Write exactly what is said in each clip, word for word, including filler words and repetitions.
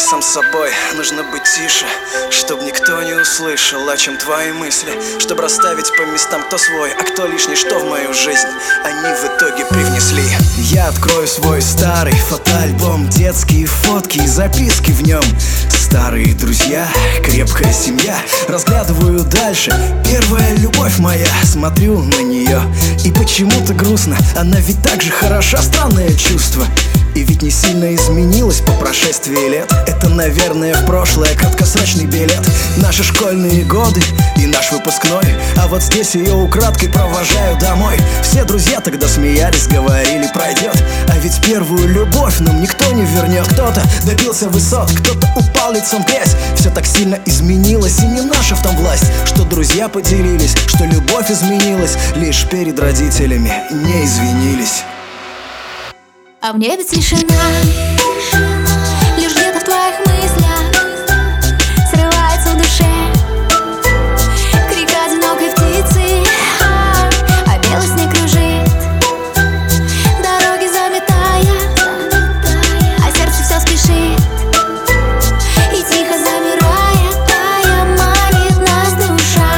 сам собой, нужно быть тише, чтоб никто не услышал, о чем твои мысли, чтобы расставить по местам, кто свой, а кто лишний, что в мою жизнь они в итоге привнесли. Я открою свой старый фотоальбом, детские фотки и записки в нем. Старые друзья, крепкая семья, разглядываю дальше, первая любовь моя. Смотрю на нее и почему-то грустно, она ведь так же хороша, странное чувство. И ведь не сильно изменилась по прошествии лет. Это, наверное, в прошлое краткосрочный билет. Наши школьные годы и наш выпускной, а вот здесь ее украдкой провожаю домой. Все друзья тогда смеялись, говорили, пройдет. А ведь первую любовь нам никто не вернет. Кто-то добился высот, кто-то упал лицом в грязь. Все так сильно изменилось, и не наша в том власть, что друзья поделились, что любовь изменилась, лишь перед родителями не извинились. А в небе тишина, лишь где-то в твоих мыслях срывается в душе крик одинокой птицы, а белый снег кружит, дороги заметая, а сердце все спешит, и тихо замирая, тая манит нас душа.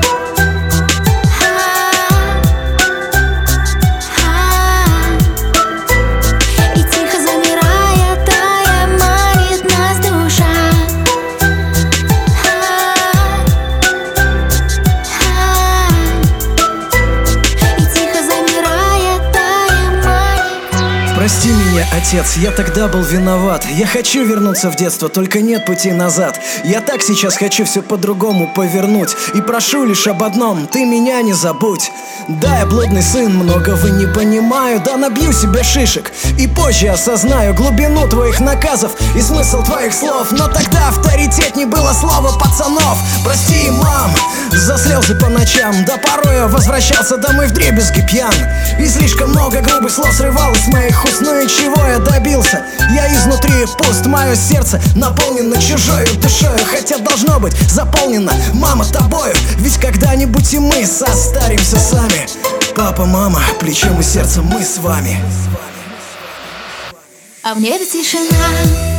Прости меня, отец, я тогда был виноват. Я хочу вернуться в детство, только нет пути назад. Я так сейчас хочу все по-другому повернуть, и прошу лишь об одном: ты меня не забудь. Да, я блудный сын, многого не понимаю, да набью себе шишек, и позже осознаю глубину твоих наказов и смысл твоих слов. Но тогда авторитетней было слово пацанов. Прости, мам, за слезы по ночам, да порой я возвращался домой вдребезги пьян, и слишком много грубых слов срывалось с моих уст. Ну и чего я добился? Я изнутри пуст, мое сердце наполнено чужою душою, хотя должно быть заполнено, мама, тобою. Ведь когда-нибудь и мы состаримся сами. Папа, мама, плечом и сердцем мы с вами. А в небе тишина,